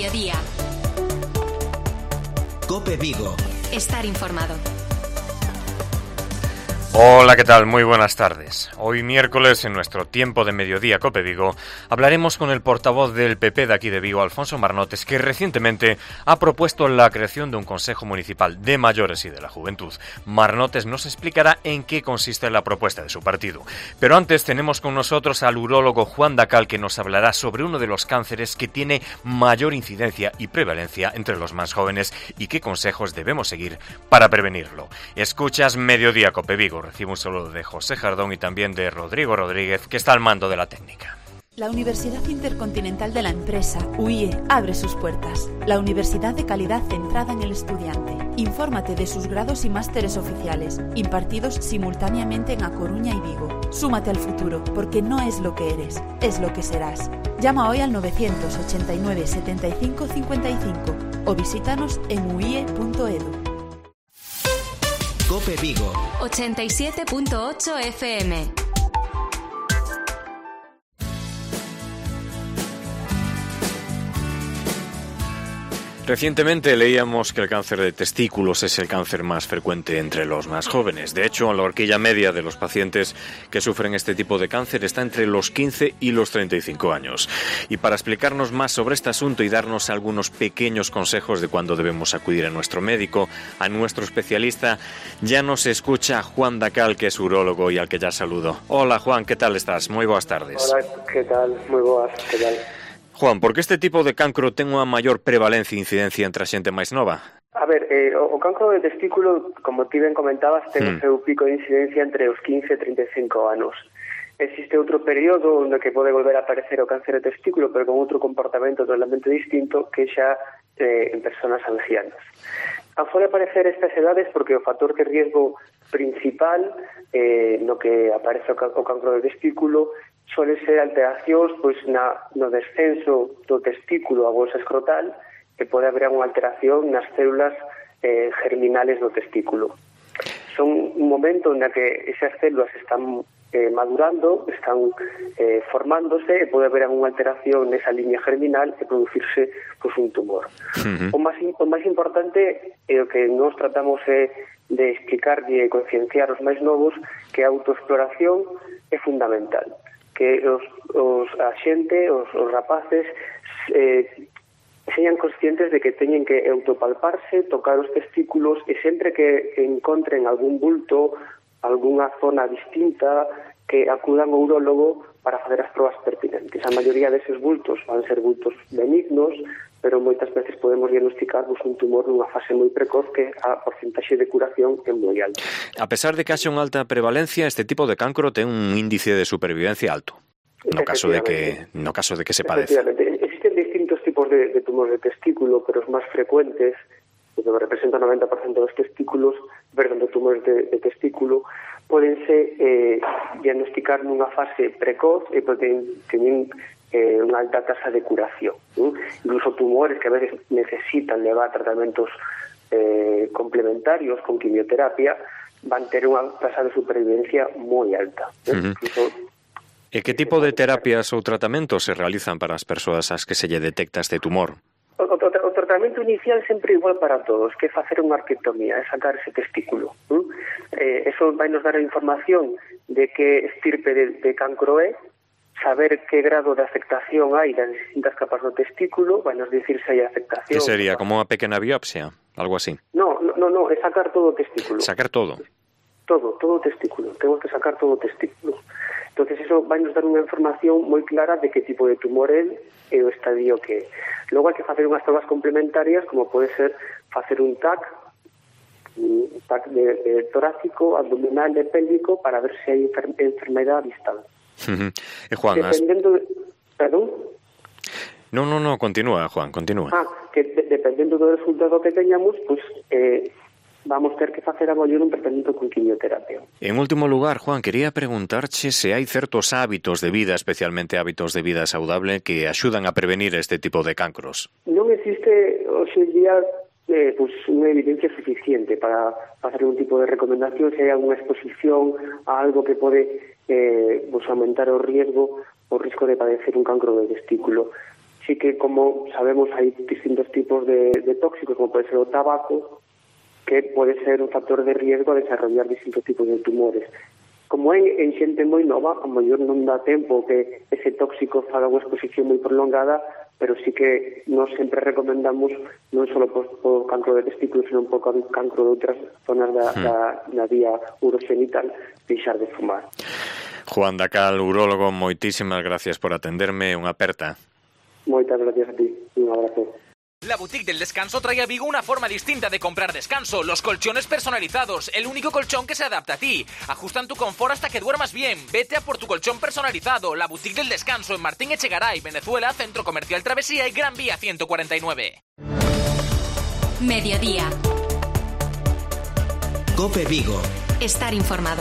mediodía. COPE Vigo. Estar informado. Hola, ¿qué tal? Muy buenas tardes. Hoy miércoles, en nuestro tiempo de mediodía COPE Vigo, hablaremos con el portavoz del PP de aquí de Vigo, Alfonso Marnotes, que recientemente ha propuesto la creación de un Consejo Municipal de Mayores y de la Juventud. Marnotes nos explicará en qué consiste la propuesta de su partido. Pero antes tenemos con nosotros al urólogo Juan Dacal, que nos hablará sobre uno de los cánceres que tiene mayor incidencia y prevalencia entre los más jóvenes y qué consejos debemos seguir para prevenirlo. Escuchas Mediodía COPE Vigo. Recibo un saludo de José Jardón y también de Rodrigo Rodríguez, que está al mando de la técnica. La Universidad Intercontinental de la Empresa, UIE, abre sus puertas. La universidad de calidad centrada en el estudiante. Infórmate de sus grados y másteres oficiales, impartidos simultáneamente en A Coruña y Vigo. Súmate al futuro, porque no es lo que eres, es lo que serás. Llama hoy al 989 75 55 o visítanos en uie.edu. COPE Vigo 87.8 FM. Recientemente leíamos que el cáncer de testículos es el cáncer más frecuente entre los más jóvenes. De hecho, la horquilla media de los pacientes que sufren este tipo de cáncer está entre los 15 y los 35 años. Y para explicarnos más sobre este asunto y darnos algunos pequeños consejos de cuándo debemos acudir a nuestro médico, a nuestro especialista, ya nos escucha Juan Dacal, que es urólogo y al que ya saludo. Hola Juan, ¿qué tal estás? Moi boas tardes. Hola, ¿qué tal? Moi boas, ¿qué tal? Juan, por que este tipo de cancro ten unha maior prevalencia e incidencia entre a xente máis nova? A ver, o cancro de testículo, como ti ben comentabas, ten o seu pico de incidencia entre os 15 e 35 anos. Existe outro período onde que pode volver a aparecer o cáncer de testículo, pero con outro comportamento totalmente distinto, que xa en persoas ancianas. Afora aparecer estas edades porque o factor de riesgo principal no que aparece o cancro de testículo suele ser alteracións pois no descenso do testículo a bolsa escrotal, que pode haber unha alteración nas células germinales do testículo. Son un momento en que esas células están madurando, están formándose e pode haber unha alteración nesa liña germinal e producirse pois, un tumor. O máis importante é o que nos tratamos de explicar e concienciar os máis novos que a autoexploración é fundamental, que a xente, os rapaces sean conscientes de que teñen que autopalparse, tocar os testículos e sempre que encontren algún bulto, algunha zona distinta, que acudan ao urólogo para facer as probas pertinentes. A maioría deses bultos van ser bultos benignos, pero moitas veces podemos diagnosticarvos un tumor nunha fase moi precoz que a porcentaxe de curación é moi alta. A pesar de que haxa unha alta prevalencia, este tipo de cancro ten un índice de supervivencia alto, no caso de que se padeza. Existen distintos tipos de tumores de testículo, pero os máis frecuentes, que representan o 90% dos testículos, de tumores de testículo, podense diagnosticar nunha fase precoz e poden tener unha alta tasa de curación. Incluso tumores que a veces necesitan levar tratamentos complementarios con quimioterapia van ter unha tasa de supervivencia moi alta. Incluso, e que tipo de terapias ou tratamentos se realizan para as persoas ás que se lle detecta este tumor? O tratamento inicial sempre igual para todos, que é facer unha arquectomía, é sacar ese testículo. Eso vai nos dar a información de que estirpe de cancro é, saber que grado de afectación hai das distintas capas do testículo, vai nos dicir se hai afectación. Que sería, como unha pequena biopsia, algo así? No, é sacar todo o testículo. Sacar todo? Todo o testículo, temos que sacar todo o testículo. Entonces eso vai nos dar unha información moi clara de que tipo de tumor é e o estadio que é. Logo hai que facer unhas probas complementarias, como pode ser facer un TAC de torácico, abdominal e pélvico para ver se hai enfermedade distal. Juan, dependendo Perdón? No, continúa, Juan, continúa. Que dependendo do resultado que teñamos, pues vamos ter que facer a mellor un tratamento con quimioterapia. En último lugar, Juan, quería preguntarche se hai certos hábitos de vida, especialmente hábitos de vida saudable, que axudan a prevenir este tipo de cancros. Non existe hoxe en día unha evidencia suficiente para facer un tipo de recomendación se hai alguna exposición a algo que pode aumentar o risco de padecer un cancro de testículo. sí que, como sabemos, hai distintos tipos de tóxicos, como pode ser o tabaco, que pode ser un factor de riesgo a desarrollar distintos tipos de tumores. Como é en xente moi nova, a mellor non dá tempo que ese tóxico faga unha exposición moi prolongada, pero sí que nós sempre recomendamos non só por cancro de testículo, senón por cancro de outras zonas da vía urogenital, deixar de fumar. Juan Dacal, urólogo, moitísimas gracias por atenderme, unha aperta. Moitas gracias a ti, un abrazo. La Boutique del Descanso trae a Vigo una forma distinta de comprar descanso. Los colchones personalizados, el único colchón que se adapta a ti. Ajustan tu confort hasta que duermas bien. Vete a por tu colchón personalizado. La Boutique del Descanso en Martín Echegaray, Venezuela, Centro Comercial Travesía y Gran Vía 149. Mediodía. COPE Vigo. Estar informado.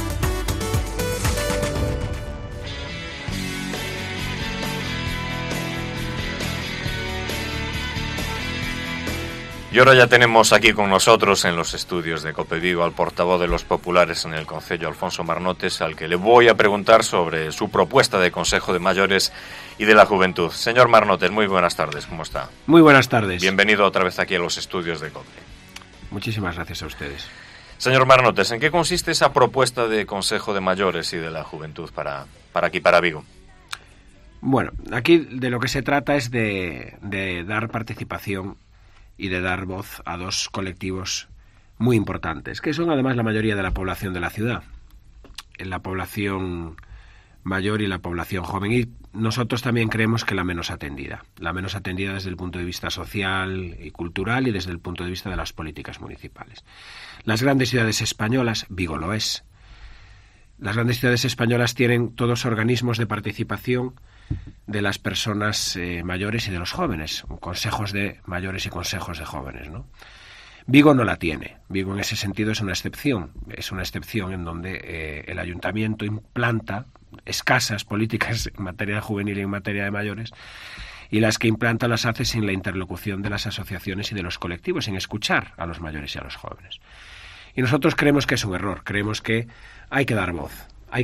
Y ahora ya tenemos aquí con nosotros en los estudios de COPE Vigo al portavoz de los populares en el Concello, Alfonso Marnotes, al que le voy a preguntar sobre su propuesta de Consejo de Mayores y de la Juventud. Señor Marnotes, muy buenas tardes, ¿cómo está? Muy buenas tardes. Bienvenido otra vez aquí a los estudios de COPE. Muchísimas gracias a ustedes. Señor Marnotes, ¿en qué consiste esa propuesta de Consejo de Mayores y de la Juventud para aquí, para Vigo? Bueno, aquí de lo que se trata es de dar participación y de dar voz a dos colectivos muy importantes, que son además la mayoría de la población de la ciudad, la población mayor y la población joven, y nosotros también creemos que la menos atendida desde el punto de vista social y cultural y desde el punto de vista de las políticas municipales. Las grandes ciudades españolas, Vigo lo es, las grandes ciudades españolas tienen todos organismos de participación de las personas mayores y de los jóvenes, consejos de mayores y consejos de jóvenes, ¿no? Vigo no la tiene. Vigo en ese sentido es una excepción en donde el ayuntamiento implanta escasas políticas en materia juvenil y en materia de mayores, y las que implanta las hace sin la interlocución de las asociaciones y de los colectivos, sin escuchar a los mayores y a los jóvenes. Y nosotros creemos que es un error, creemos que hay que dar voz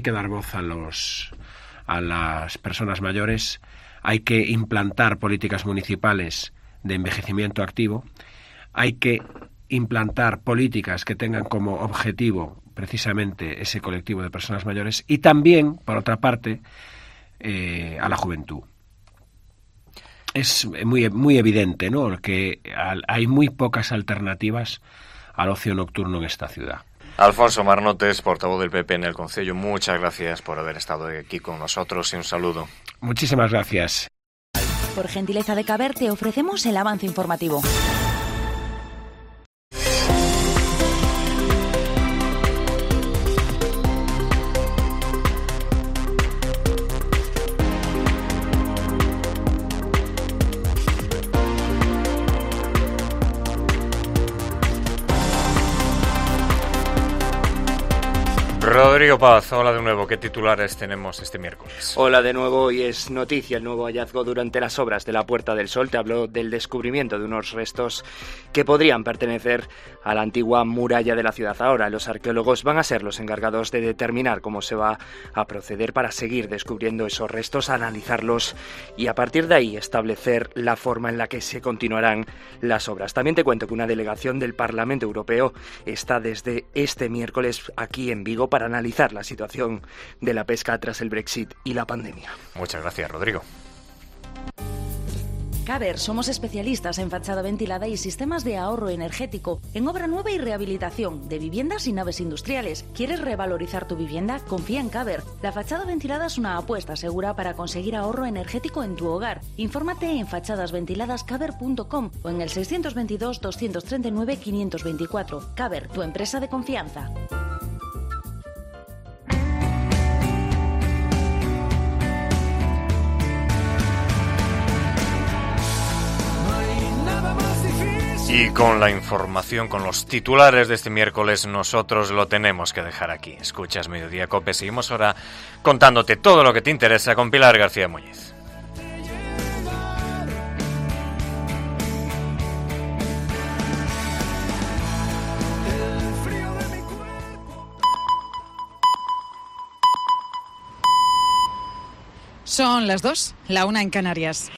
a las personas mayores, hay que implantar políticas municipales de envejecimiento activo, hay que implantar políticas que tengan como objetivo precisamente ese colectivo de personas mayores y también, por otra parte, a la juventud. Es muy evidente, ¿no?, que hay muy pocas alternativas al ocio nocturno en esta ciudad. Alfonso Marnotes, portavoz del PP en el Concello, muchas gracias por haber estado aquí con nosotros y un saludo. Muchísimas gracias. Por gentileza de Caber te ofrecemos el avance informativo. Rodrigo Paz, hola de nuevo. ¿Qué titulares tenemos este miércoles? Hola de nuevo, y es noticia el nuevo hallazgo durante las obras de la Puerta del Sol. Te hablo del descubrimiento de unos restos que podrían pertenecer a la antigua muralla de la ciudad. Ahora los arqueólogos van a ser los encargados de determinar cómo se va a proceder para seguir descubriendo esos restos, analizarlos y a partir de ahí establecer la forma en la que se continuarán las obras. También te cuento que una delegación del Parlamento Europeo está desde este miércoles aquí en Vigo para analizar la situación de la pesca tras el Brexit y la pandemia. Muchas gracias, Rodrigo. Caber, somos especialistas en fachada ventilada y sistemas de ahorro energético, en obra nueva y rehabilitación de viviendas y naves industriales. ¿Quieres revalorizar tu vivienda? Confía en Caber. La fachada ventilada es una apuesta segura para conseguir ahorro energético en tu hogar. Infórmate en fachadasventiladascaber.com o en el 622 239 524. Caber, tu empresa de confianza. Y con la información, con los titulares de este miércoles, nosotros lo tenemos que dejar aquí. Escuchas Mediodía COPE. Seguimos ahora contándote todo lo que te interesa con Pilar García Muñiz. Son las 2, la 1 en Canarias.